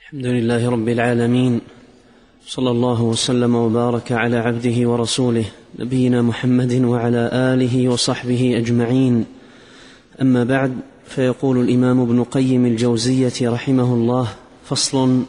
الحمد لله رب العالمين، صلى الله وسلم وبارك على عبده ورسوله نبينا محمد وعلى آله وصحبه أجمعين. أما بعد، فيقول الإمام ابن قيم الجوزية رحمه الله: فصل: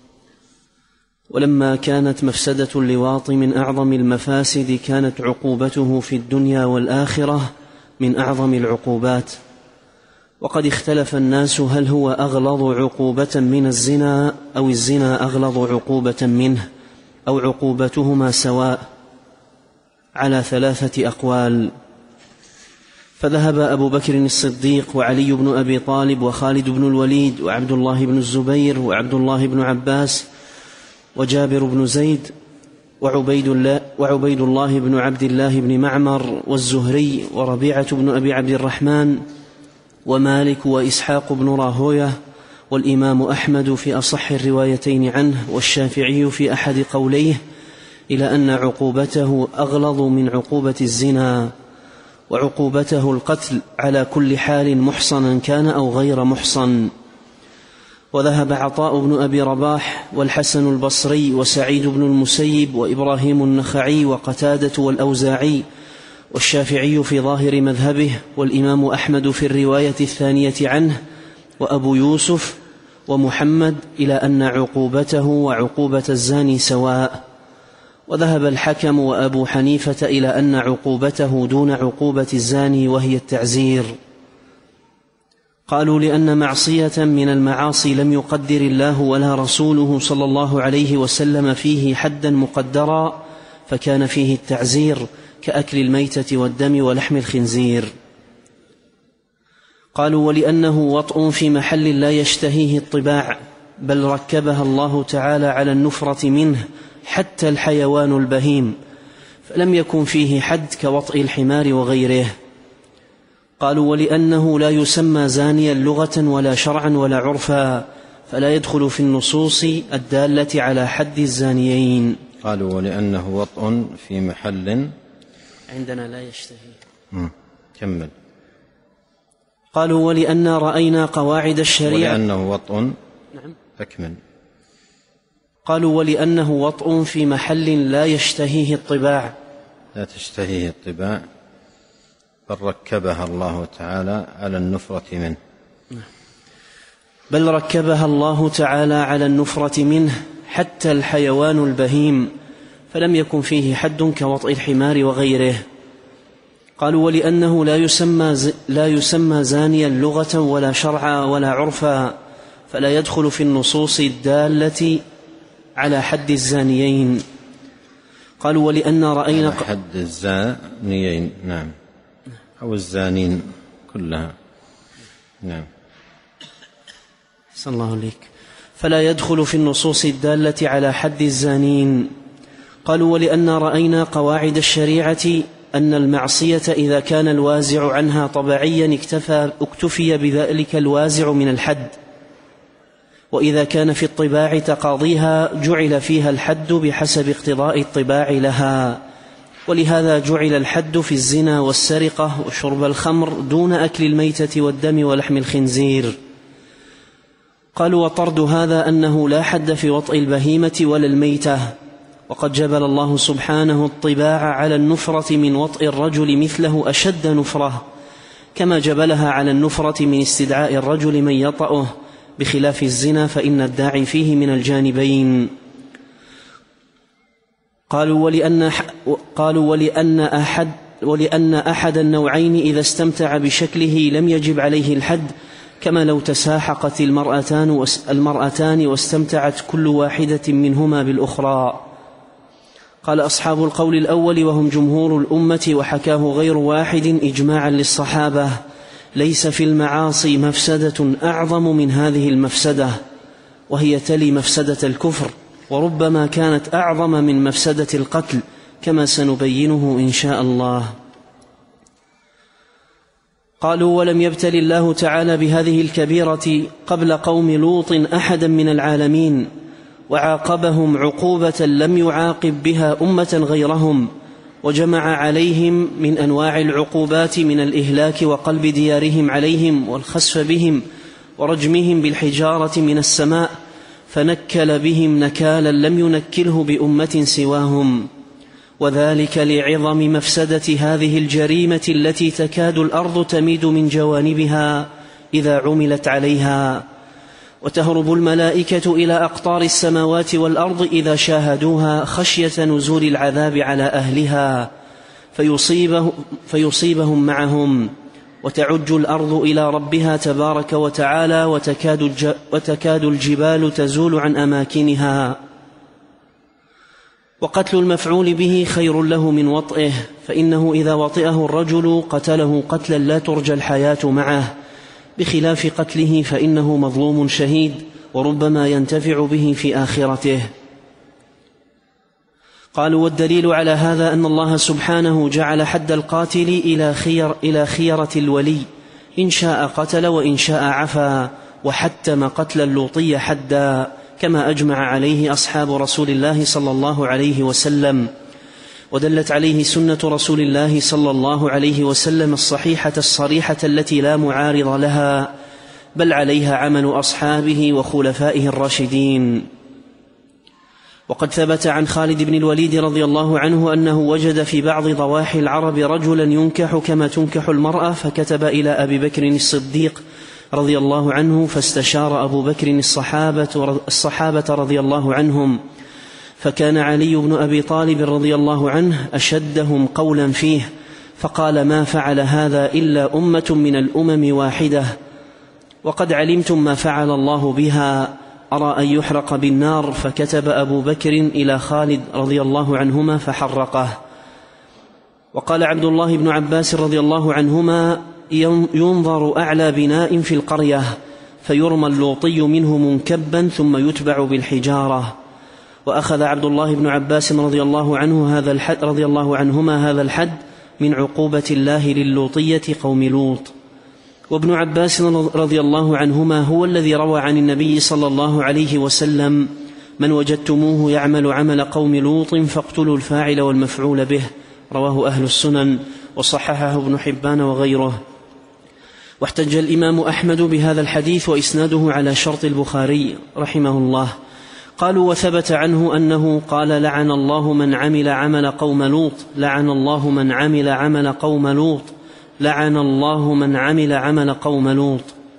ولما كانت مفسدة اللواط من أعظم المفاسد كانت عقوبته في الدنيا والآخرة من أعظم العقوبات. وقد اختلف الناس هل هو أغلظ عقوبة من الزنا أو الزنا أغلظ عقوبة منه أو عقوبتهما سواء، على 3 أقوال. فذهب أبو بكر الصديق وعلي بن أبي طالب وخالد بن الوليد وعبد الله بن الزبير وعبد الله بن عباس وجابر بن زيد وعبيد الله بن عبد الله بن معمر والزهري وربيعة بن أبي عبد الرحمن ومالك وإسحاق بن راهوية والإمام أحمد في أصح الروايتين عنه والشافعي في أحد قوليه، إلى أن عقوبته أغلظ من عقوبة الزنا، وعقوبته القتل على كل حال محصنا كان أو غير محصن. وذهب عطاء بن أبي رباح والحسن البصري وسعيد بن المسيب وإبراهيم النخعي وقتادة والأوزاعي والشافعي في ظاهر مذهبه والإمام أحمد في الرواية الثانية عنه وأبو يوسف ومحمد إلى أن عقوبته وعقوبة الزاني سواء. وذهب الحكم وأبو حنيفة إلى أن عقوبته دون عقوبة الزاني وهي التعزير. قالوا لأن معصية من المعاصي لم يقدر الله ولا رسوله صلى الله عليه وسلم فيه حدا مقدرا فكان فيه التعزير، كأكل الميتة والدم ولحم الخنزير. قالوا ولأنه وطء في محل لا يشتهيه الطباع، بل ركبها الله تعالى على النفرة منه حتى الحيوان البهيم، فلم يكن فيه حد كوطء الحمار وغيره. قالوا ولأنه لا يسمى زانيا لغة ولا شرعا ولا عرفا، فلا يدخل في النصوص الدالة على حد الزانيين. قالوا ولأنه وطء في محل عندنا لا يشتهي. كمل. قالوا ولأن رأينا قواعد الشريعة ولأنه وطء. نعم. أكمل. قالوا ولأنه وطء في محل لا يشتهيه الطباع. لا تشتهيه الطباع، بل ركبها الله تعالى على النفرة منه. بل ركبها الله تعالى على النفرة منه حتى الحيوان البهيم، فلم يكن فيه حد كوطء الحمار وغيره. قالوا ولأنه لا يسمى زانيا لغة ولا شرعا ولا عرفا، فلا يدخل في النصوص الدالة على حد الزانيين. قالوا ولأن رأينا على حد الزانيين، نعم، أو الزانين كلها، نعم. صلى الله عليك. فلا يدخل في النصوص الدالة على حد الزانين. قالوا ولأن رأينا قواعد الشريعة أن المعصية إذا كان الوازع عنها طبيعيا اكتفي بذلك الوازع من الحد، وإذا كان في الطباع تقاضيها جعل فيها الحد بحسب اقتضاء الطباع لها، ولهذا جعل الحد في الزنا والسرقة وشرب الخمر دون أكل الميتة والدم ولحم الخنزير. قالوا وطرد هذا أنه لا حد في وطء البهيمة ولا الميتة، وقد جبل الله سبحانه الطباع على النفرة من وطء الرجل مثله أشد نفرة، كما جبلها على النفرة من استدعاء الرجل من يطأه، بخلاف الزنا فإن الداعي فيه من الجانبين. قالوا ولأن أحد النوعين إذا استمتع بشكله لم يجب عليه الحد، كما لو تساحقت المرأتان واستمتعت كل واحدة منهما بالأخرى. قال أصحاب القول الأول وهم جمهور الأمة وحكاه غير واحد إجماعا للصحابة: ليس في المعاصي مفسدة أعظم من هذه المفسدة، وهي تلي مفسدة الكفر، وربما كانت أعظم من مفسدة القتل، كما سنبينه إن شاء الله. قالوا ولم يبتل الله تعالى بهذه الكبيرة قبل قوم لوط أحدا من العالمين، وعاقبهم عقوبة لم يعاقب بها أمة غيرهم، وجمع عليهم من أنواع العقوبات من الإهلاك وقلب ديارهم عليهم والخسف بهم ورجمهم بالحجارة من السماء، فنكل بهم نكالا لم ينكله بأمة سواهم، وذلك لعظم مفسدة هذه الجريمة التي تكاد الأرض تميد من جوانبها إذا عملت عليها، وتهرب الملائكة إلى أقطار السماوات والأرض إذا شاهدوها خشية نزول العذاب على أهلها فيصيبهم معهم، وتعج الأرض إلى ربها تبارك وتعالى، وتكاد الجبال تزول عن أماكنها. وقتل المفعول به خير له من وطئه، فإنه إذا وطئه الرجل قتله قتلا لا ترجى الحياة معه، بخلاف قتله فإنه مظلوم شهيد وربما ينتفع به في آخرته. قالوا: والدليل على هذا أن الله سبحانه جعل حد القاتل إلى خيرة الولي، إن شاء قتل وإن شاء عفا، وحتم قتل اللوطي حدا، كما أجمع عليه أصحاب رسول الله صلى الله عليه وسلم، ودلت عليه سنة رسول الله صلى الله عليه وسلم الصحيحة الصريحة التي لا معارض لها، بل عليها عمل أصحابه وخلفائه الراشدين. وقد ثبت عن خالد بن الوليد رضي الله عنه أنه وجد في بعض ضواحي العرب رجلا ينكح كما تنكح المرأة، فكتب إلى أبي بكر الصديق رضي الله عنه، فاستشار أبو بكر الصحابة رضي الله عنهم، فكان علي بن أبي طالب رضي الله عنه أشدهم قولا فيه، فقال: ما فعل هذا إلا أمة من الأمم واحدة، وقد علمتم ما فعل الله بها، أرى أن يحرق بالنار. فكتب أبو بكر إلى خالد رضي الله عنهما فحرقه. وقال عبد الله بن عباس رضي الله عنهما: ينظر أعلى بناء في القرية فيرمى اللوطي منه منكبا ثم يتبع بالحجارة. وأخذ عبد الله بن عباس رضي الله عنهما هذا الحد من عقوبة الله للوطية قوم لوط. وابن عباس رضي الله عنهما هو الذي روى عن النبي صلى الله عليه وسلم: من وجدتموه يعمل عمل قوم لوط فاقتلوا الفاعل والمفعول به، رواه أهل السنن، وصححه ابن حبان وغيره. واحتج الإمام أحمد بهذا الحديث وإسناده على شرط البخاري رحمه الله. قالوا: وثبت عنه أنه قال: لعن الله من عمل عمل قوم لوط، لعن الله من عمل عمل قوم لوط، لعن الله من عمل عمل قوم لوط.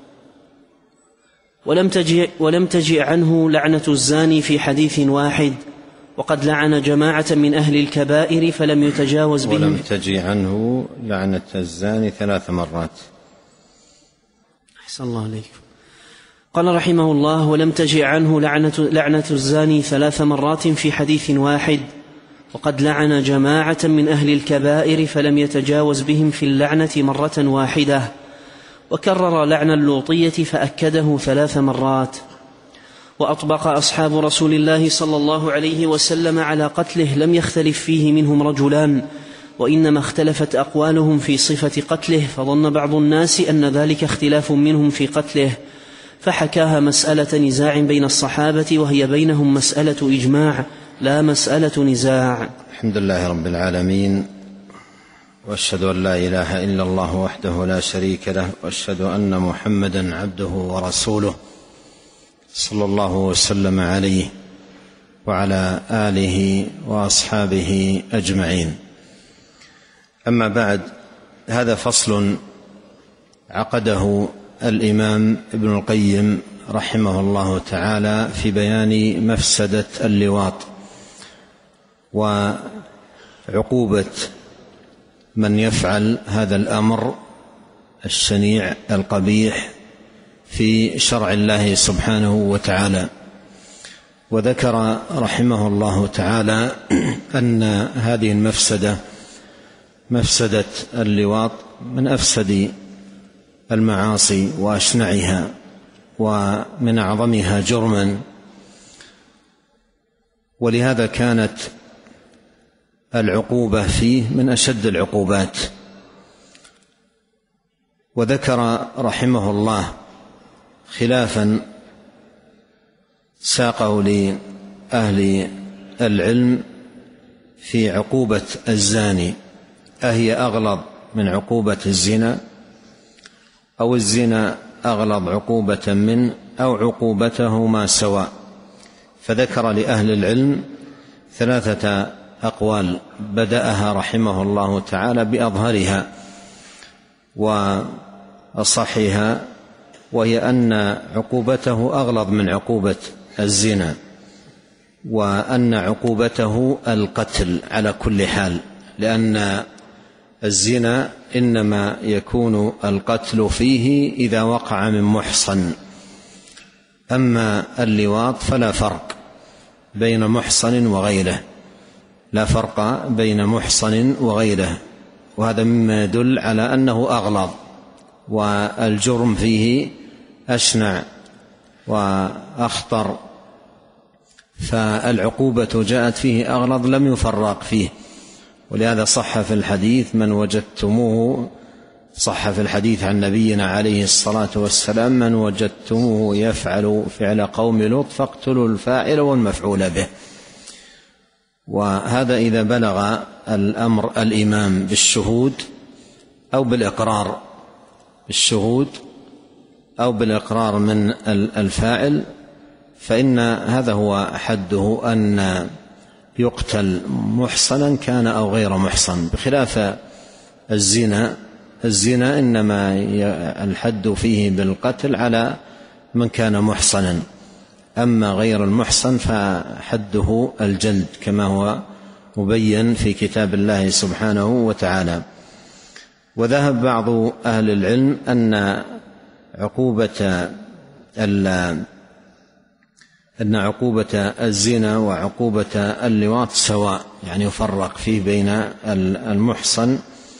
ولم تجئ عنه لعنة الزاني في حديث واحد، وقد لعن جماعة من أهل الكبائر فلم يتجاوز بهم. ولم تجئ عنه لعنة الزاني 3 مرات. أحسن الله عليكم. قال رحمه الله: ولم تجئ عنه لعنة الزاني 3 مرات في حديث واحد، وقد لعن جماعة من أهل الكبائر فلم يتجاوز بهم في اللعنة مرة واحدة، وكرر لعن اللوطية فأكده 3 مرات. وأطبق أصحاب رسول الله صلى الله عليه وسلم على قتله لم يختلف فيه منهم رجلان، وإنما اختلفت أقوالهم في صفة قتله، فظن بعض الناس أن ذلك اختلاف منهم في قتله، فحكاها مسألة نزاع بين الصحابة، وهي بينهم مسألة إجماع لا مسألة نزاع. الحمد لله رب العالمين، وأشهد أن لا إله إلا الله وحده لا شريك له، وأشهد أن محمدا عبده ورسوله صلى الله وسلم عليه وعلى آله وأصحابه أجمعين. أما بعد، هذا فصل عقده الإمام ابن القيم رحمه الله تعالى في بيان مفسدة اللواط وعقوبة من يفعل هذا الأمر الشنيع القبيح في شرع الله سبحانه وتعالى. وذكر رحمه الله تعالى أن هذه المفسدة، مفسدة اللواط، من أفسد المعاصي وأشنعها ومن أعظمها جرما، ولهذا كانت العقوبة فيه من أشد العقوبات. وذكر رحمه الله خلافا ساقه لأهل العلم في عقوبة الزاني، أهي أغلظ من عقوبة الزنا، أو الزنا أغلظ عقوبة منه، أو عقوبتهما سواء. فذكر لأهل العلم 3 أقوال بدأها رحمه الله تعالى بأظهرها وأصحها، وهي أن عقوبته أغلظ من عقوبة الزنا، وأن عقوبته القتل على كل حال، لأن الزنا إنما يكون القتل فيه إذا وقع من محصن، أما اللواط فلا فرق بين محصن وغيره، لا فرق بين محصن وغيره، وهذا مما يدل على أنه أغلظ والجرم فيه أشنع وأخطر، فالعقوبة جاءت فيه أغلظ لم يفرق فيه. ولهذا صح في الحديث من وجدتموه، صح في الحديث عن نبينا عليه الصلاة والسلام: من وجدتموه يفعل فعل قوم لوط فاقتلوا الفاعل والمفعول به. وهذا إذا بلغ الأمر الإمام بالشهود أو بالإقرار، بالشهود أو بالإقرار من الفاعل، فإن هذا هو حده أن يقتل محصنا كان أو غير محصن، بخلاف الزنا. الزنا إنما الحد فيه بالقتل على من كان محصنا، أما غير المحصن فحده الجلد كما هو مبين في كتاب الله سبحانه وتعالى. وذهب بعض أهل العلم أن عقوبة الزنا وعقوبة اللواط سواء، يعني يفرق فيه بين المحصن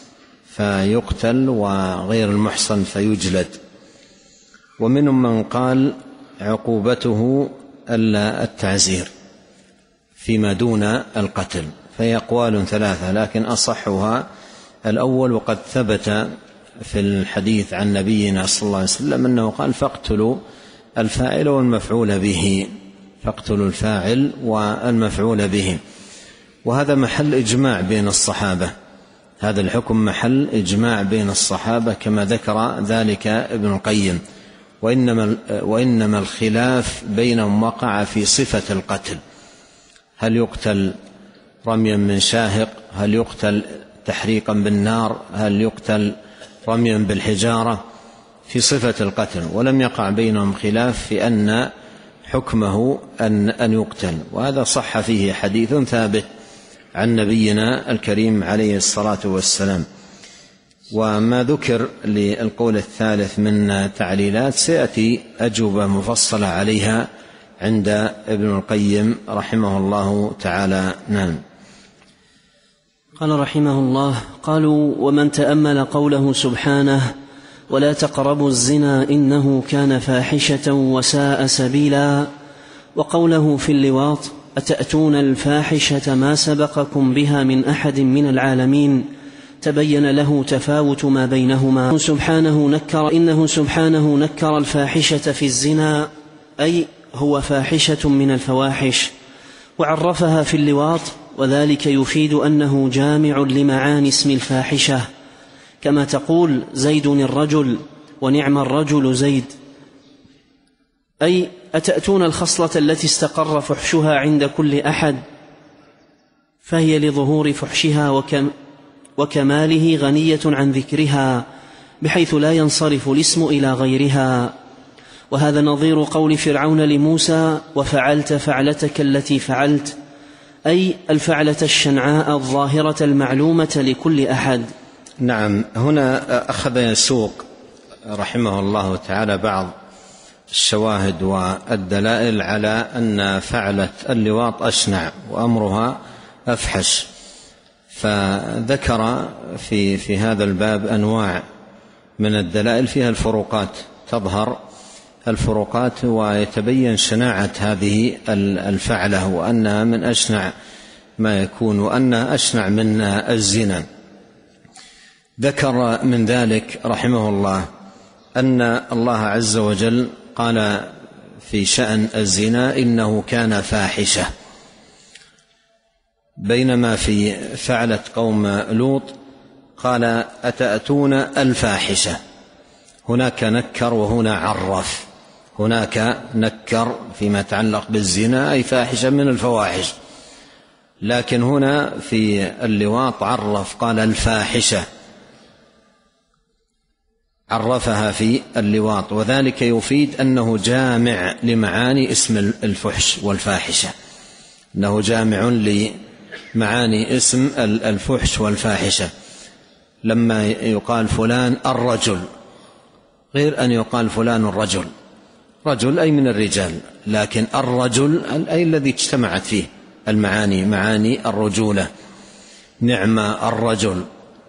فيقتل وغير المحصن فيجلد. ومنهم من قال عقوبته التعزير فيما دون القتل، فهي أقوال 3، لكن أصحها الأول، وقد ثبت في الحديث عن نبينا صلى الله عليه وسلم أنه قال: فاقتلوا الفاعل والمفعول به، فاقتلوا الفاعل والمفعول به. وهذا محل إجماع بين الصحابة، هذا الحكم محل إجماع بين الصحابة كما ذكر ذلك ابن القيم. وإنما الخلاف بينهم وقع في صفة القتل، هل يقتل رميا من شاهق، هل يقتل تحريقا بالنار، هل يقتل رميا بالحجارة، في صفة القتل. ولم يقع بينهم خلاف في أن حكمه أن يقتل، وهذا صح فيه حديث ثابت عن نبينا الكريم عليه الصلاة والسلام. وما ذكر للقول الثالث من تعليلات سيأتي أجوبة مفصلة عليها عند ابن القيم رحمه الله تعالى. نعم. قال رحمه الله: قالوا: ومن تأمل قوله سبحانه: ولا تقربوا الزنا إنه كان فاحشة وساء سبيلا، وقوله في اللواط: أتأتون الفاحشة ما سبقكم بها من أحد من العالمين، تبين له تفاوت ما بينهما. إنه سبحانه نكر الفاحشة في الزنا، أي هو فاحشة من الفواحش، وعرفها في اللواط، وذلك يفيد أنه جامع لمعاني اسم الفاحشة، كما تقول زيد الرجل ونعم الرجل زيد، أي أتأتون الخصلة التي استقر فحشها عند كل أحد، فهي لظهور فحشها وكماله غنية عن ذكرها، بحيث لا ينصرف الاسم إلى غيرها. وهذا نظير قول فرعون لموسى: وفعلت فعلتك التي فعلت، أي الفعلة الشنعاء الظاهرة المعلومة لكل أحد. نعم. هنا أخذ يسوق رحمه الله تعالى بعض الشواهد والدلائل على أن فعلة اللواط أشنع وأمرها أفحش، فذكر في هذا الباب أنواع من الدلائل فيها الفروقات، تظهر الفروقات ويتبين شناعة هذه الفعلة، وأنها من أشنع ما يكون، وأنها أشنع من الزنا. ذكر من ذلك رحمه الله أن الله عز وجل قال في شأن الزنا: إنه كان فاحشة، بينما في فعلة قوم لوط قال: أتأتون الفاحشة. هناك نكر وهنا عرف، هناك نكر فيما يتعلق بالزنا أي فاحشة من الفواحش، لكن هنا في اللواط عرف، قال الفاحشة، عرفها في اللواط، وذلك يفيد أنه جامع لمعاني اسم الفحش والفاحشة، أنه جامع لمعاني اسم الفحش والفاحشة. لما يقال فلان الرجل غير أن يقال فلان الرجل، رجل أي من الرجال، لكن الرجل أي الذي اجتمعت فيه المعاني، معاني الرجولة، نعم الرجل،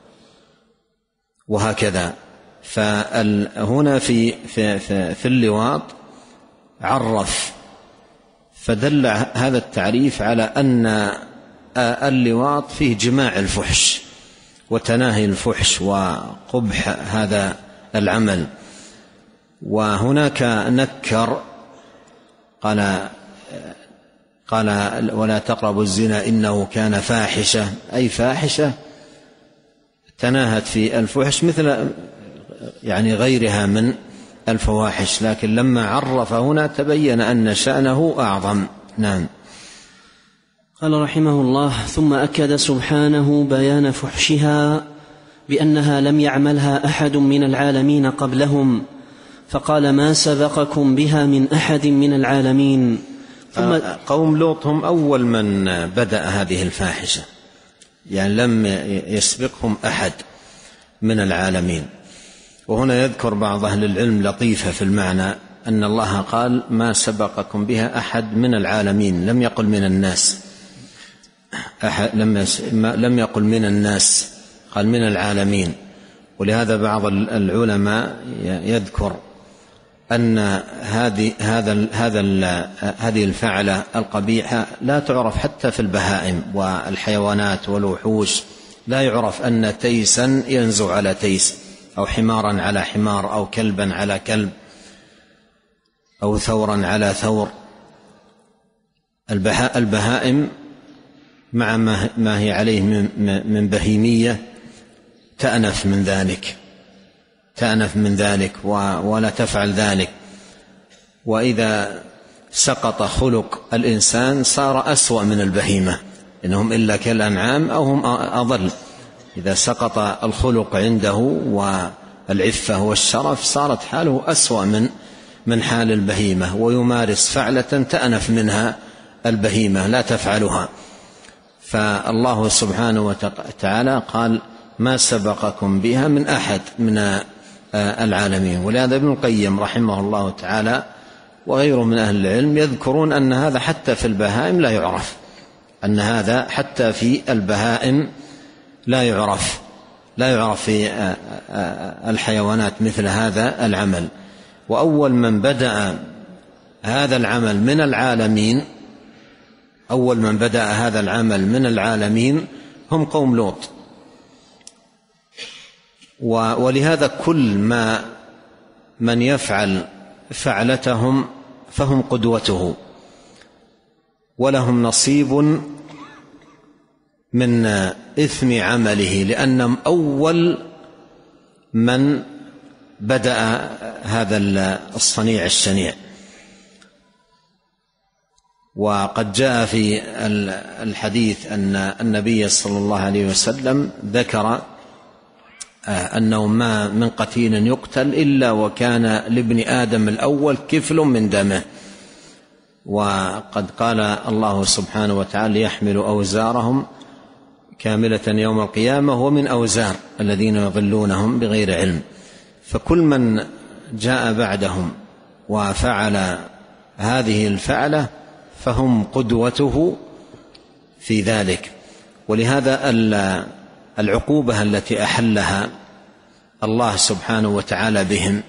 وهكذا. فهنا في اللواط عرف، فدل هذا التعريف على أن اللواط فيه جماع الفحش وتناهي الفحش وقبح هذا العمل. وهناك نكر، قال ولا تقربوا الزنا إنه كان فاحشة، أي فاحشة تناهت في الفحش مثل يعني غيرها من الفواحش، لكن لما عرف هنا تبين أن شأنه أعظم. نعم. قال رحمه الله: ثم أكد سبحانه بيان فحشها بأنها لم يعملها أحد من العالمين قبلهم، فقال: ما سبقكم بها من أحد من العالمين. ثم قوم لوط هم أول من بدأ هذه الفاحشة، يعني لم يسبقهم أحد من العالمين. وهنا يذكر بعض أهل العلم لطيفة في المعنى، أن الله قال ما سبقكم بها أحد من العالمين، لم يقل من الناس، لم يقل من الناس، قال من العالمين. ولهذا بعض العلماء يذكر أن هذه الفعلة القبيحة لا تعرف حتى في البهائم والحيوانات والوحوش، لا يعرف أن تيسا ينزو على تيس، أو حمارا على حمار، أو كلبا على كلب، أو ثورا على ثور. البهائم مع ما هي عليه من بهيمية تأنف من ذلك ولا تفعل ذلك. وإذا سقط خلق الإنسان صار أسوأ من البهيمة، إنهم إلا كالأنعام أو هم أضل. إذا سقط الخلق عنده والعفة والشرف صارت حاله أسوأ من حال البهيمة، ويمارس فعلة تأنف منها البهيمة لا تفعلها. فالله سبحانه وتعالى قال ما سبقكم بها من أحد من العالمين. ولهذا ابن القيم رحمه الله تعالى وغيره من أهل العلم يذكرون أن هذا حتى في البهائم لا يعرف، أن هذا حتى في البهائم لا يعرف في الحيوانات مثل هذا العمل. وأول من بدأ هذا العمل من العالمين، أول من بدأ هذا العمل من العالمين هم قوم لوط. ولهذا كل من يفعل فعلتهم فهم قدوته، ولهم نصيب من إثم عمله، لأنهم أول من بدأ هذا الصنيع الشنيع. وقد جاء في الحديث أن النبي صلى الله عليه وسلم ذكر أنه ما من قتيل يقتل إلا وكان لابن آدم الأول كفل من دمه. وقد قال الله سبحانه وتعالى يحمل أوزارهم كاملة يوم القيامة ومن أوزار الذين يضلونهم بغير علم. فكل من جاء بعدهم وفعل هذه الفعلة فهم قدوته في ذلك. ولهذا العقوبة التي أحلها الله سبحانه وتعالى بهم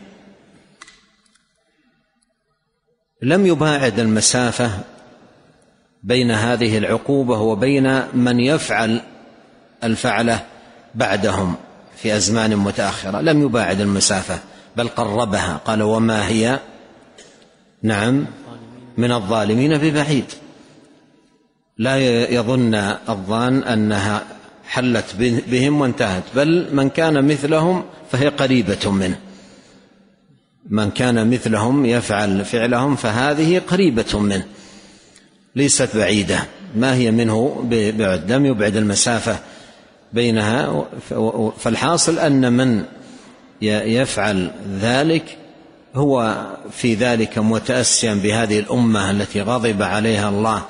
لم يباعد المسافة بين هذه العقوبة وبين من يفعل الفعلة بعدهم في أزمان متأخرة، لم يباعد المسافة بل قربها. قال وما هي نعم من الظالمين ببعيد. لا يظن الظان أنها حلت بهم وانتهت، بل من كان مثلهم فهي قريبة منه. من كان مثلهم يفعل فعلهم فهذه قريبة منه ليست بعيدة، ما هي منه ببعد، لم يبعد المسافة بينها. فالحاصل أن من يفعل ذلك هو في ذلك متأسيا بهذه الأمة التي غضب عليها الله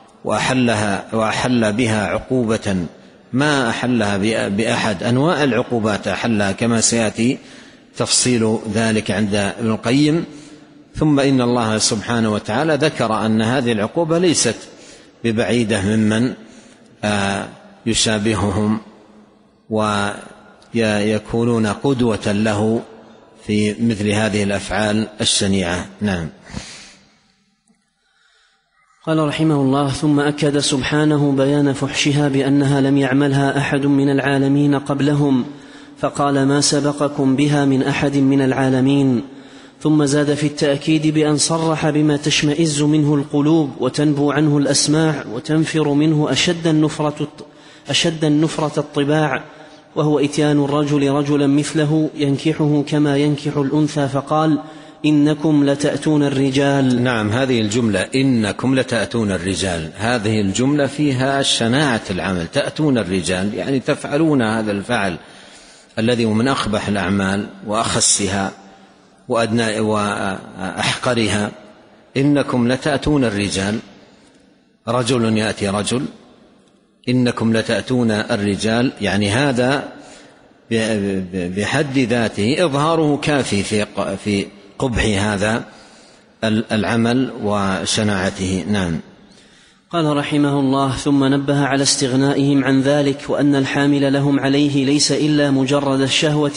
وأحل بها عقوبة ما أحلها بأحد، أنواع العقوبات أحلها كما سيأتي تفصيل ذلك عند ابن القيم. ثم إن الله سبحانه وتعالى ذكر أن هذه العقوبة ليست ببعيدة ممن يشابههم ويكونون قدوة له في مثل هذه الأفعال الشنيعة. نعم. قال رحمه الله: ثم أكد سبحانه بيان فحشها بأنها لم يعملها أحد من العالمين قبلهم، فقال: ما سبقكم بها من أحد من العالمين. ثم زاد في التأكيد بأن صرح بما تشمئز منه القلوب وتنبو عنه الأسماع وتنفر منه أشد النفرة الطباع، وهو إتيان الرجل رجلا مثله ينكحه كما ينكح الأنثى، فقال: إنكم لتأتون الرجال. نعم، هذه الجملة إنكم لتأتون الرجال، هذه الجملة فيها شناعة العمل، تأتون الرجال يعني تفعلون هذا الفعل الذي هو من أقبح الأعمال وأخسها وأدنى وأحقرها. إنكم لتأتون الرجال، رجل يأتي رجل، إنكم لتأتون الرجال، يعني هذا بحد ذاته إظهاره كافي في قبح هذا العمل وشناعته. نعم. قال رحمه الله: ثم نبه على استغنائهم عن ذلك، وأن الحامل لهم عليه ليس إلا مجرد الشهوة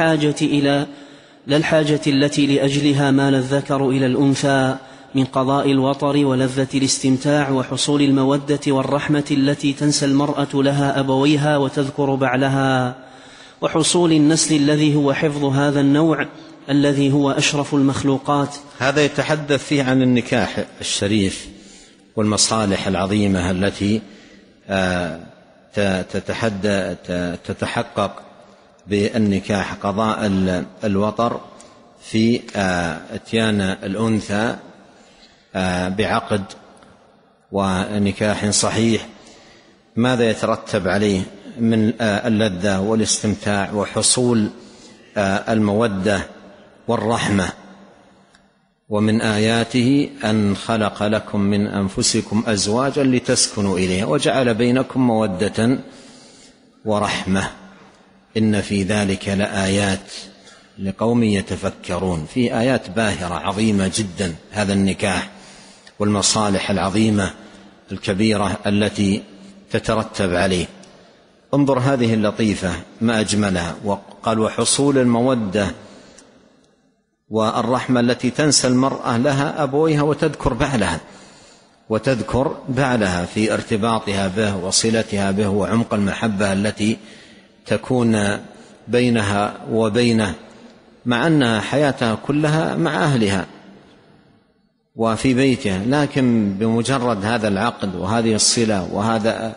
لا الحاجة التي لأجلها مال الذكر إلى الأنثى من قضاء الوطر ولذة الاستمتاع وحصول المودة والرحمة التي تنسى المرأة لها أبويها وتذكر بعلها، وحصول النسل الذي هو حفظ هذا النوع الذي هو أشرف المخلوقات. هذا يتحدث فيه عن النكاح الشريف والمصالح العظيمة التي تتحقق بالنكاح، قضاء الوطر في اتيان الأنثى بعقد ونكاح صحيح، ماذا يترتب عليه من اللذة والاستمتاع وحصول المودة والرحمة. ومن آياته أن خلق لكم من أنفسكم أزواجا لتسكنوا إليها وجعل بينكم مودة ورحمة، إن في ذلك لآيات لقوم يتفكرون. في آيات باهرة عظيمة جدا هذا النكاح والمصالح العظيمة الكبيرة التي تترتب عليه. انظر هذه اللطيفة ما أجملها، وقال: وحصول المودة والرحمة التي تنسى المرأة لها أبويها وتذكر بعلها في ارتباطها به وصلتها به وعمق المحبة التي تكون بينها وبينه، مع أنها حياتها كلها مع أهلها وفي بيتها، لكن بمجرد هذا العقد وهذه الصلة وهذا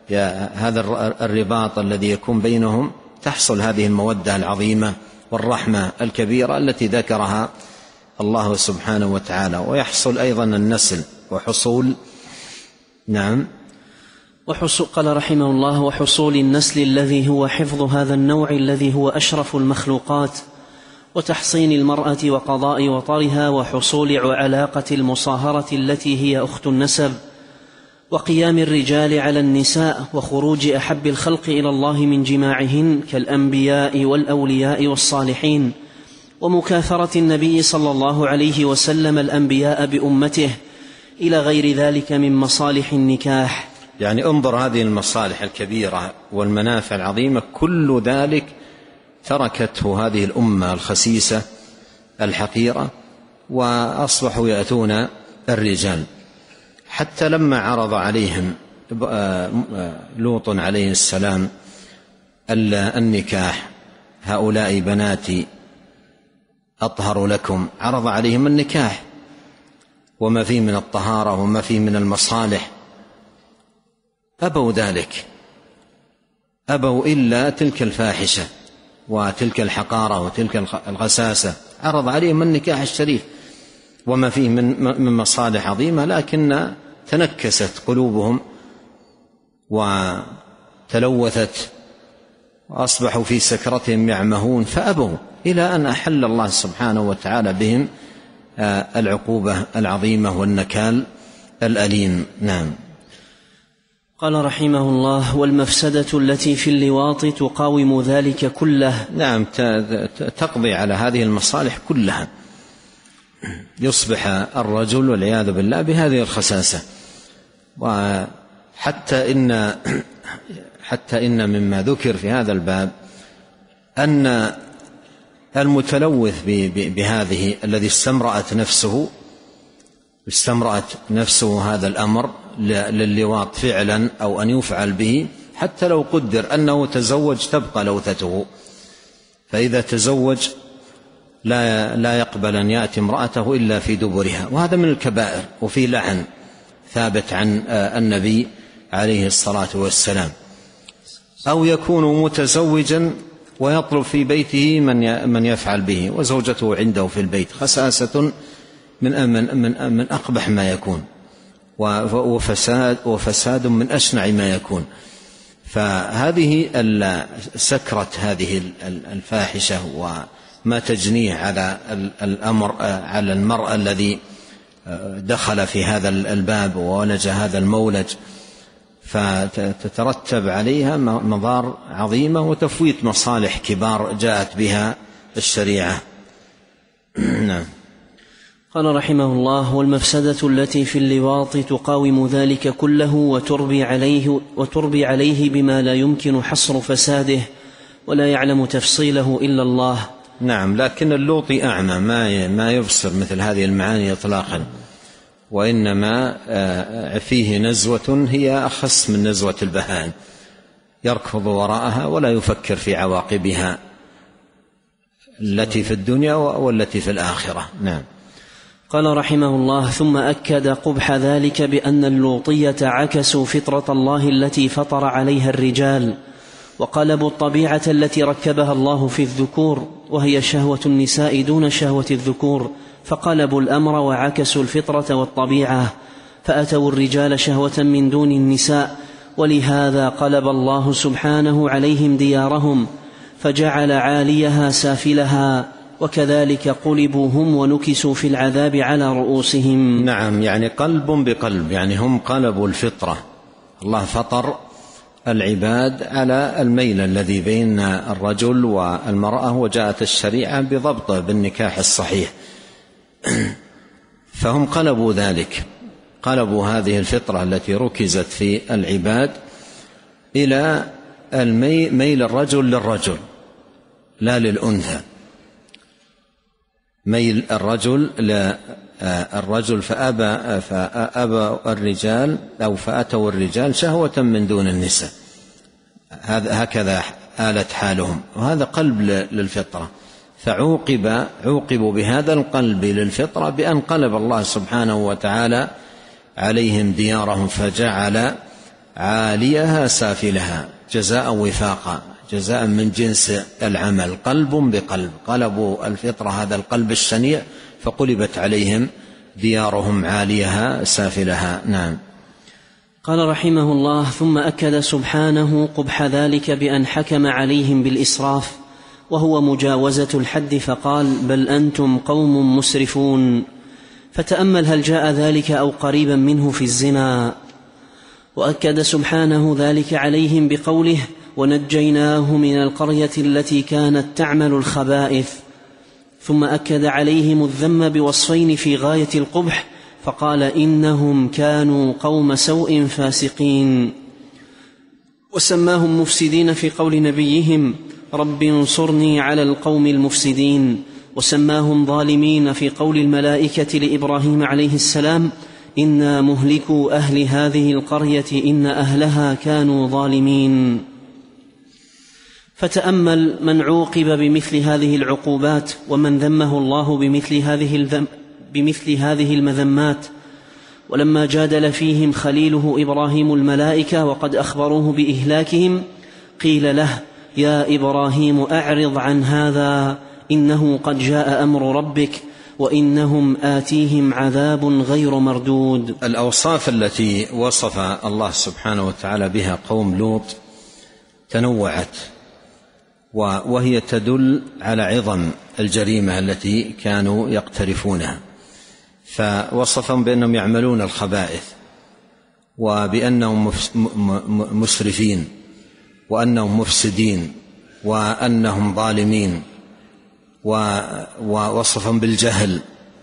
الرباط الذي يكون بينهم تحصل هذه المودة العظيمة والرحمة الكبيرة التي ذكرها الله سبحانه وتعالى، ويحصل أيضا النسل وحصول. نعم. قال رحمه الله: وحصول النسل الذي هو حفظ هذا النوع الذي هو أشرف المخلوقات، وتحصين المرأة وقضاء وطرها، وحصول علاقة المصاهرة التي هي أخت النسب، وقيام الرجال على النساء، وخروج أحب الخلق إلى الله من جماعهن كالأنبياء والأولياء والصالحين، ومكاثرة النبي صلى الله عليه وسلم الأنبياء بأمته، إلى غير ذلك من مصالح النكاح. يعني انظر هذه المصالح الكبيرة والمنافع العظيمة، كل ذلك تركته هذه الأمة الخسيسة الحقيرة، وأصبحوا يأتون الرجال. حتى لما عرض عليهم لوط عليه السلام النكاح، هؤلاء بناتي أطهر لكم، عرض عليهم النكاح وما فيه من الطهارة وما فيه من المصالح، أبوا ذلك، أبوا إلا تلك الفاحشة وتلك الحقارة وتلك الغساسة عرض عليهم النكاح الشريف وما فيه من مصالح عظيمة، لكن تنكست قلوبهم وتلوثت وأصبحوا في سكرتهم يعمهون فأبوا، إلى أن أحل الله سبحانه وتعالى بهم العقوبة العظيمة والنكال الأليم. نعم. قال رحمه الله: والمفسدة التي في اللواط تقاوم ذلك كله. نعم، تقضي على هذه المصالح كلها، يصبح الرجل والعياذ بالله بهذه الخساسة. وحتى إن مما ذكر في هذا الباب أن المتلوث بهذه الذي استمرأت نفسه هذا الأمر لللواط فعلا أو أن يفعل به، حتى لو قدر أنه تزوج تبقى لوثته، فإذا تزوج لا يقبل أن يأتي امرأته إلا في دبرها، وهذا من الكبائر، وفي لعن ثابت عن النبي عليه الصلاة والسلام. أو يكون متزوجا ويطلب في بيته من يفعل به وزوجته عنده في البيت، خساسة من أقبح ما يكون، وفساد من أشنع ما يكون. فهذه سكرة هذه الفاحشة وما تجنيه على الأمر على المرأة الذي دخل في هذا الباب وولج هذا المولج، فتترتب عليها مضار عظيمة وتفويت مصالح كبار جاءت بها الشريعة. نعم. قال رحمه الله: والمفسدة التي في اللواط تقاوم ذلك كله وتربي عليه بما لا يمكن حصر فساده ولا يعلم تفصيله إلا الله. نعم، لكن اللوطي أعمى ما يبصر مثل هذه المعاني إطلاقا، وإنما فيه نزوة هي أخص من نزوة البهائم، يركض وراءها ولا يفكر في عواقبها التي في الدنيا والتي في الآخرة. نعم. قال رحمه الله: ثم أكد قبح ذلك بأن اللوطية عكسوا فطرة الله التي فطر عليها الرجال، وقلبوا الطبيعة التي ركبها الله في الذكور، وهي شهوة النساء دون شهوة الذكور، فقلبوا الأمر وعكسوا الفطرة والطبيعة، فأتوا الرجال شهوة من دون النساء، ولهذا قلب الله سبحانه عليهم ديارهم فجعل عاليها سافلها، وكذلك قلبوا هم ونكسوا في العذاب على رؤوسهم. نعم، يعني قلب بقلب، يعني هم قلبوا الفطرة، الله فطر العباد على الميل الذي بين الرجل والمرأة، وجاءت الشريعة بضبطه بالنكاح الصحيح، فهم قلبوا ذلك، قلبوا هذه الفطرة التي ركزت في العباد إلى ميل الرجل للرجل لا للأنثى، ميل الرجل للرجل، فأبى الرجال أو فأتوا الرجال شهوة من دون النساء، هكذا آلت حالهم، وهذا قلب للفطرة، فعوقبوا بهذا القلب للفطرة بأن قلب الله سبحانه وتعالى عليهم ديارهم فجعل عاليها سافلها، جزاء وفاقا، جزاء من جنس العمل، قلب بقلب، قلبوا الفطرة هذا القلب الشنيع فقلبت عليهم ديارهم عاليها سافلها. نعم. قال رحمه الله: ثم أكد سبحانه قبح ذلك بأن حكم عليهم بالإسراف، وهو مجاوزة الحد، فقال: بل أنتم قوم مسرفون. فتأمل هل جاء ذلك أو قريبا منه في الزنا. وأكد سبحانه ذلك عليهم بقوله: ونجيناه من القرية التي كانت تعمل الخبائث. ثم أكد عليهم الذم بوصفين في غاية القبح، فقال: إنهم كانوا قوم سوء فاسقين. وسماهم مفسدين في قول نبيهم: رب انصرني على القوم المفسدين. وسماهم ظالمين في قول الملائكة لإبراهيم عليه السلام: إنا مهلكو أهل هذه القرية إن أهلها كانوا ظالمين. فتأمل من عوقب بمثل هذه العقوبات ومن ذمه الله بمثل هذه المذمات. ولما جادل فيهم خليله إبراهيم الملائكة وقد أخبروه بإهلاكهم، قيل له: يا إبراهيم أعرض عن هذا إنه قد جاء أمر ربك وإنهم آتيهم عذاب غير مردود. الأوصاف التي وصف الله سبحانه وتعالى بها قوم لوط تنوعت، وهي تدل على عظم الجريمة التي كانوا يقترفونها، فوصفهم بأنهم يعملون الخبائث، وبأنهم مسرفين، وأنهم مفسدين، وأنهم ظالمين، ووصفهم بالجهل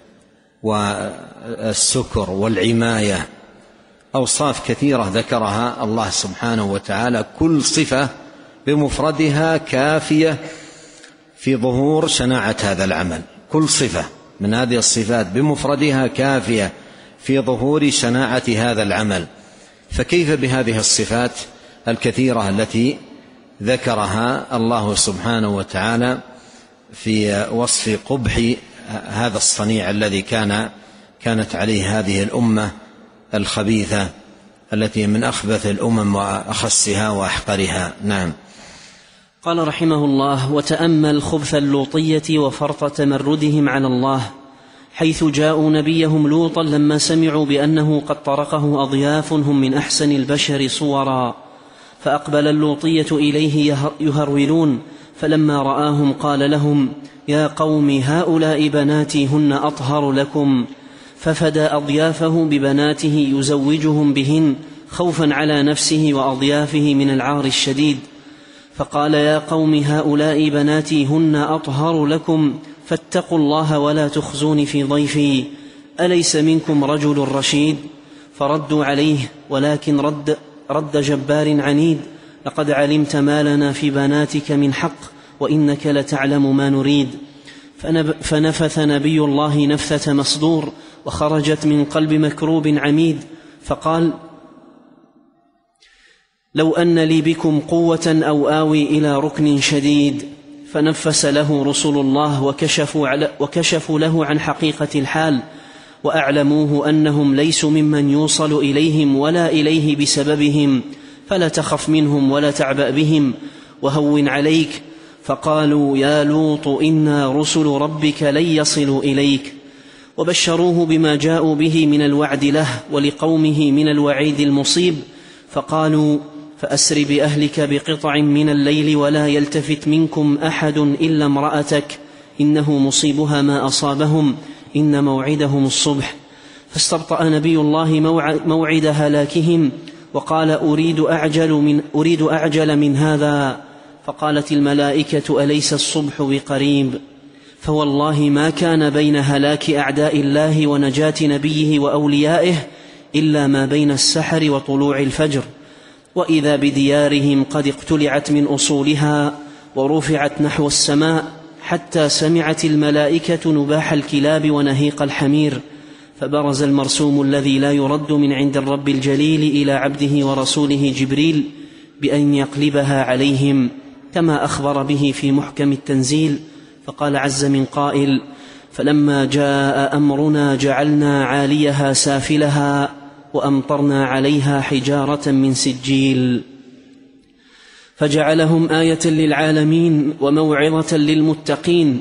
والسكر والعماية. أوصاف كثيرة ذكرها الله سبحانه وتعالى، كل صفة بمفردها كافية في ظهور شناعة هذا العمل. كل صفة من هذه الصفات بمفردها كافية في ظهور شناعة هذا العمل، فكيف بهذه الصفات الكثيرة التي ذكرها الله سبحانه وتعالى في وصف قبح هذا الصنيع الذي كانت عليه هذه الأمة الخبيثة التي من أخبث الأمم وأخسها وأحقرها. نعم. قال رحمه الله: وتأمل خبث اللوطية وفرط تمردهم على الله، حيث جاءوا نبيهم لوطا لما سمعوا بأنه قد طرقه أضياف هم من أحسن البشر صورا، فأقبل اللوطية إليه يهرولون، فلما رآهم قال لهم: يا قوم هؤلاء بناتي هن أطهر لكم، ففدى أضيافه ببناته يزوجهم بهن خوفا على نفسه وأضيافه من العار الشديد، فقال: يا قوم هؤلاء بناتي هن أطهر لكم، فاتقوا الله ولا تخزون في ضيفي، أليس منكم رجل رشيد؟ فردوا عليه، ولكن رد جبار عنيد: لقد علمت ما لنا في بناتك من حق، وإنك لتعلم ما نريد. فنفث نبي الله نفثة مصدور، وخرجت من قلب مكروب عميد، فقال: لو أن لي بكم قوة أو آوي إلى ركن شديد. فنفس له رسل الله وكشفوا له عن حقيقة الحال، وأعلموه أنهم ليسوا ممن يوصل إليهم ولا إليه بسببهم، فلا تخف منهم ولا تعبأ بهم وهون عليك. فقالوا: يا لوط إنا رسل ربك لن يصلوا إليك. وبشروه بما جاءوا به من الوعد له ولقومه من الوعيد المصيب، فقالوا: فأسر بأهلك بقطع من الليل ولا يلتفت منكم أحد إلا امرأتك، إنه مصيبها ما أصابهم، إن موعدهم الصبح. فاستبطأ نبي الله موعد هلاكهم، وقال: أريد أعجل من هذا. فقالت الملائكة: أليس الصبح بقريب؟ فوالله ما كان بين هلاك أعداء الله ونجاة نبيه وأوليائه إلا ما بين السحر وطلوع الفجر، وإذا بديارهم قد اقتلعت من أصولها ورفعت نحو السماء، حتى سمعت الملائكة نباح الكلاب ونهيق الحمير. فبرز المرسوم الذي لا يرد من عند الرب الجليل إلى عبده ورسوله جبريل بأن يقلبها عليهم، كما أخبر به في محكم التنزيل. فقال عز من قائل: فلما جاء أمرنا جعلنا عاليها سافلها وأمطرنا عليها حجارة من سجيل، فجعلهم آية للعالمين وموعظة للمتقين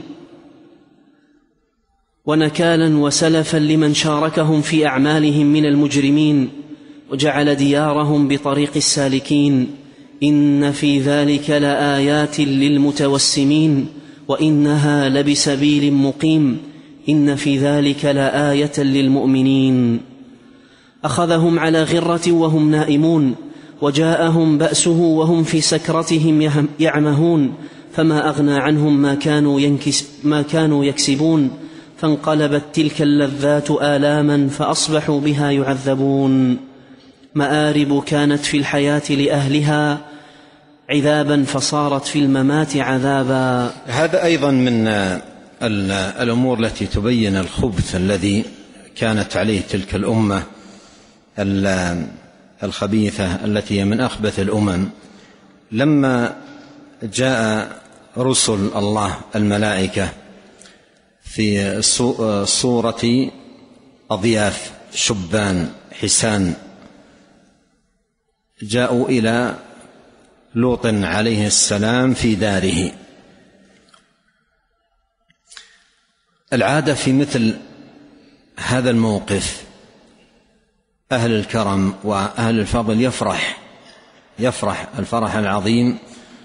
ونكالا وسلفا لمن شاركهم في أعمالهم من المجرمين، وجعل ديارهم بطريق السالكين. إن في ذلك لآيات للمتوسمين، وإنها لبسبيل مقيم، إن في ذلك لآية للمؤمنين. أخذهم على غرة وهم نائمون، وجاءهم بأسه وهم في سكرتهم يعمهون، فما أغنى عنهم ما كانوا يكسبون، فانقلبت تلك اللذات آلاما فأصبحوا بها يعذبون. مآرب كانت في الحياة لأهلها عذابا فصارت في الممات عذابا. هذا أيضا من الأمور التي تبين الخبث الذي كانت عليه تلك الأمة الخبيثة التي هي من أخبث الأمم. لما جاء رسل الله الملائكة في صورة أضياف شبان حسان، جاءوا إلى لوط عليه السلام في داره، العادة في مثل هذا الموقف أهل الكرم وأهل الفضل يفرح الفرح العظيم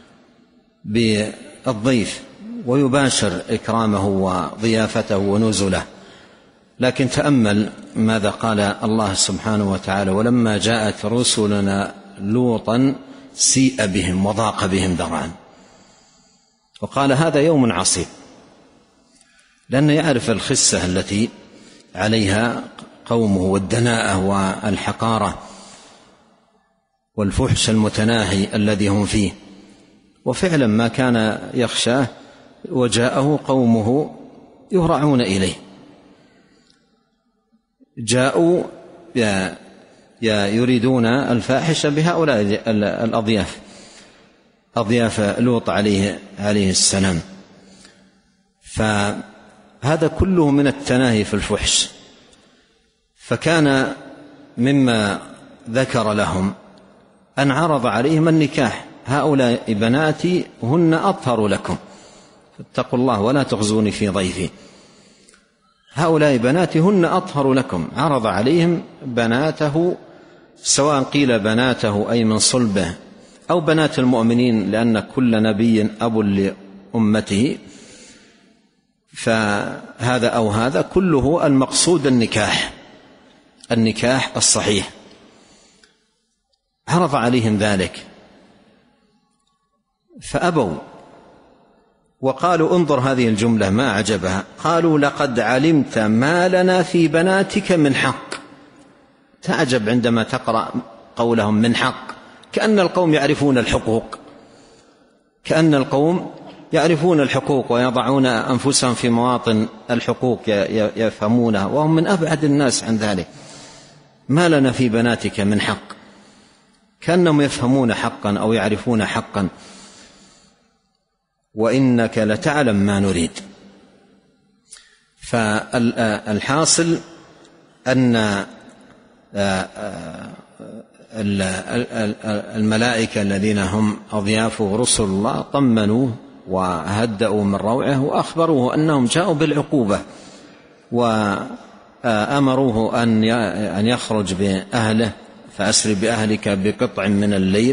بالضيف ويباشر إكرامه وضيافته ونزله. لكن تأمل ماذا قال الله سبحانه وتعالى: ولما جاءت رسلنا لوطا سيء بهم وضاق بهم ذرعا. وقال هذا يوم عصيب، لأنه يعرف الخسة التي عليها قومه والدناءة والحقارة والفحش المتناهي الذي هم فيه، وفعلا ما كان يخشاه، وجاءه قومه يهرعون إليه، جاءوا يريدون الفاحشة بهؤلاء أضياف لوط عليه السلام. فهذا كله من التناهي في الفحش. فكان مما ذكر لهم أن عرض عليهم النكاح: هؤلاء بناتي هن أطهر لكم فاتقوا الله ولا تخزوني في ضيفي. هؤلاء بناتي هن أطهر لكم. عرض عليهم بناته، سواء قيل بناته أي من صلبه أو بنات المؤمنين، لأن كل نبي أب لأمته، فهذا أو هذا كله المقصود النكاح الصحيح. عرض عليهم ذلك فأبوا، وقالوا: انظر هذه الجملة ما أعجبها، قالوا: لقد علمت ما لنا في بناتك من حق. تعجب عندما تقرأ قولهم من حق، كأن القوم يعرفون الحقوق ويضعون أنفسهم في مواطن الحقوق يفهمونها، وهم من أبعد الناس عن ذلك. ما لنا في بناتك من حق، كأنهم يفهمون حقا أو يعرفون حقا، وإنك لتعلم ما نريد. فالحاصل أن الملائكة الذين هم أضياف رسل الله طمنوه وهدأوا من روعه، وأخبروه أنهم جاءوا بالعقوبة، وأمروه أن يخرج بأهله: فأسر بأهلك بقطع من الليل،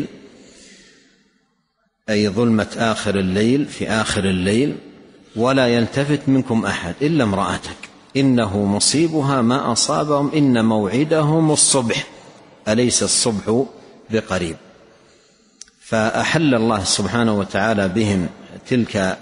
أي ظلمة آخر الليل، في آخر الليل، ولا يلتفت منكم أحد إلا امرأتك إنه مصيبها ما أصابهم إن موعدهم الصبح أليس الصبح بقريب. فأحل الله سبحانه وتعالى بهم تلك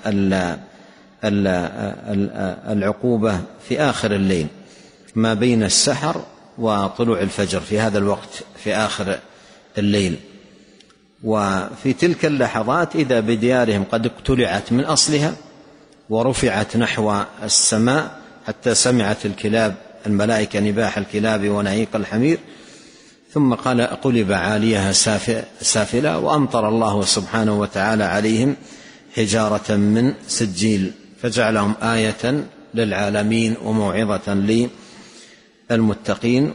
العقوبة في آخر الليل، ما بين السحر وطلوع الفجر، في هذا الوقت في آخر الليل. وفي تلك اللحظات إذا بديارهم قد اقتلعت من أصلها ورفعت نحو السماء حتى سمعت الكلاب الملائكة نباح الكلاب ونعيق الحمير، ثم قال: قلب عاليها سافلة، وأمطر الله سبحانه وتعالى عليهم حجارة من سجيل، فجعلهم آية للعالمين وموعظة للمتقين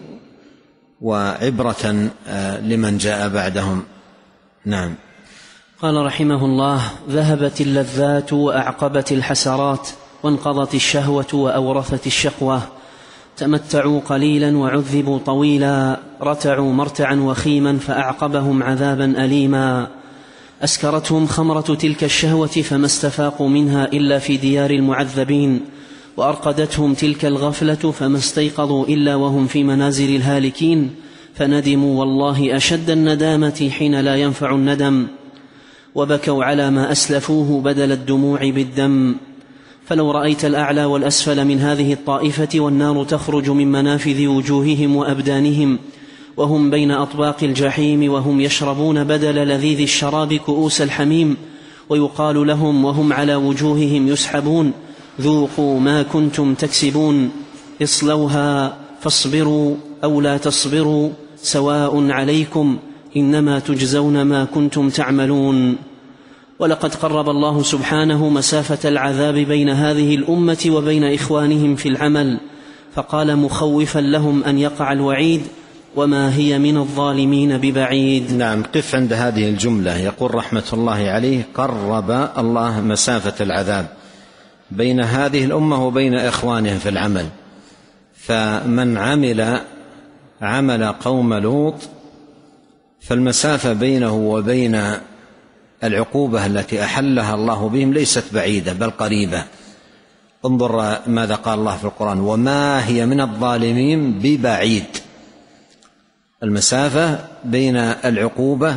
وعبرة لمن جاء بعدهم. نعم. قال رحمه الله: ذهبت اللذات وأعقبت الحسرات، وانقضت الشهوة وأورثت الشقوة، تمتعوا قليلا وعذبوا طويلا، رتعوا مرتعا وخيما فأعقبهم عذابا أليما، أسكرتهم خمرة تلك الشهوة فما استفاقوا منها إلا في ديار المعذبين، وأرقدتهم تلك الغفلة فما استيقظوا إلا وهم في منازل الهالكين، فندموا والله أشد الندامة حين لا ينفع الندم، وبكوا على ما أسلفوه بدل الدموع بالدم. فلو رأيت الأعلى والأسفل من هذه الطائفة والنار تخرج من منافذ وجوههم وأبدانهم وهم بين أطباق الجحيم، وهم يشربون بدل لذيذ الشراب كؤوس الحميم، ويقال لهم وهم على وجوههم يسحبون: ذوقوا ما كنتم تكسبون، اصلوها فاصبروا أو لا تصبروا سواء عليكم إنما تجزون ما كنتم تعملون. ولقد قرب الله سبحانه مسافة العذاب بين هذه الأمة وبين إخوانهم في العمل، فقال مخوفا لهم أن يقع الوعيد: وما هي من الظالمين ببعيد. نعم، قف عند هذه الجملة. يقول رحمة الله عليه: قرب الله مسافة العذاب بين هذه الأمة وبين إخوانهم في العمل. فمن عمل قوم لوط فالمسافة بينه وبين العقوبة التي أحلها الله بهم ليست بعيدة بل قريبة. انظر ماذا قال الله في القرآن: وما هي من الظالمين ببعيد. المسافة بين العقوبة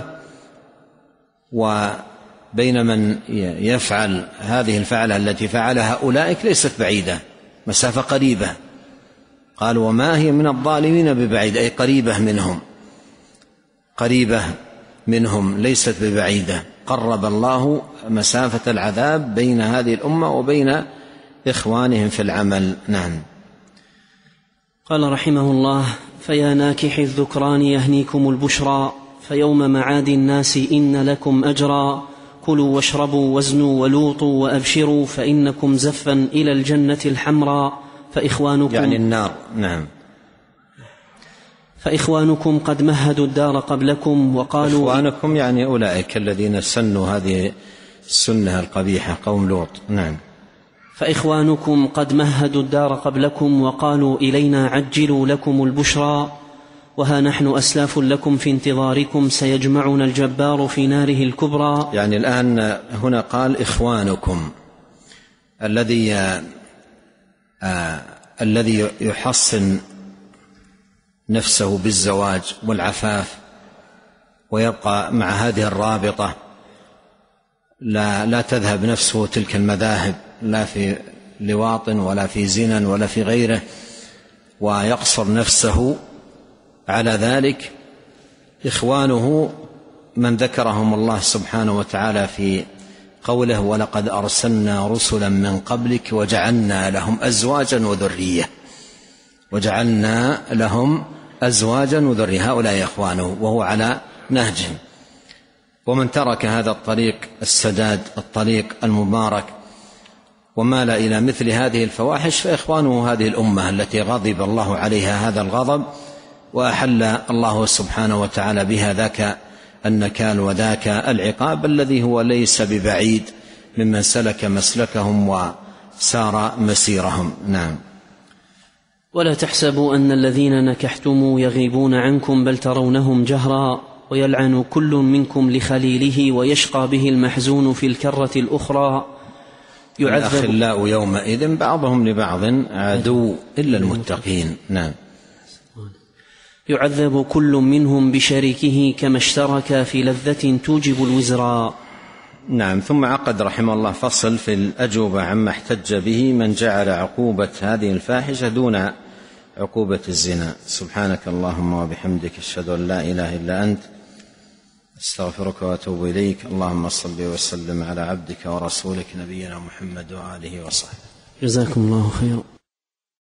وبين من يفعل هذه الفعلة التي فعلها أولئك ليست بعيدة، مسافة قريبة. قال: وما هي من الظالمين ببعيد، أي قريبة منهم ليست ببعيدة. قرب الله مسافة العذاب بين هذه الأمة وبين إخوانهم في العمل. نعم. قال رحمه الله: فيا ناكح الذكران يهنيكم البشرى، فيوم معاد الناس إن لكم أجرا، كلوا واشربوا وازنوا ولوطوا وأبشروا، فإنكم زفا إلى الجنة الحمراء، فإخوانكم يعني النار. نعم. فإخوانكم قد مهدوا الدار قبلكم وقالوا، إخوانكم يعني أولئك الذين سنوا هذه السنة القبيحة، قوم لوط. نعم. فإخوانكم قد مهدوا الدار قبلكم وقالوا إلينا عجلوا لكم البشرى، وها نحن أسلاف لكم في انتظاركم، سيجمعنا الجبار في ناره الكبرى. يعني الآن هنا قال إخوانكم، الذي يحصن نفسه بالزواج والعفاف ويبقى مع هذه الرابطة، لا تذهب نفسه تلك المذاهب، لا في لواط ولا في زنا ولا في غيره، ويقصر نفسه على ذلك. إخوانه من ذكرهم الله سبحانه وتعالى في قوله: ولقد أرسلنا رسلا من قبلك وجعلنا لهم أزواجا وذرية. هؤلاء إخوانه وهو على نهجهم. ومن ترك هذا الطريق السداد، الطريق المبارك، ومال إلى مثل هذه الفواحش، فإخوانه هذه الأمة التي غضب الله عليها هذا الغضب وأحل الله سبحانه وتعالى بها ذاك النكال وذاك العقاب الذي هو ليس ببعيد ممن سلك مسلكهم وسار مسيرهم. نعم. ولا تحسبوا أن الذين نكحتم يغيبون عنكم، بل ترونهم جهرا، ويلعن كل منكم لخليله، ويشقى به المحزون في الكرة الأخرى. الأخلاء يومئذ بعضهم لبعض عدو إلا المتقين. نعم. يعذب كل منهم بشريكه كما اشترك في لذة توجب الوزراء. نعم. ثم عقد رحمه الله فصل في الأجوبة عما احتج به من جعل عقوبة هذه الفاحشة دون عقوبة الزنا. سبحانك اللهم وبحمدك، أشهد أن لا إله إلا أنت، استغفرك وأتوب إليك. اللهم صل وسلم على عبدك ورسولك نبينا محمد وآله وصحبه. جزاكم الله خيرا.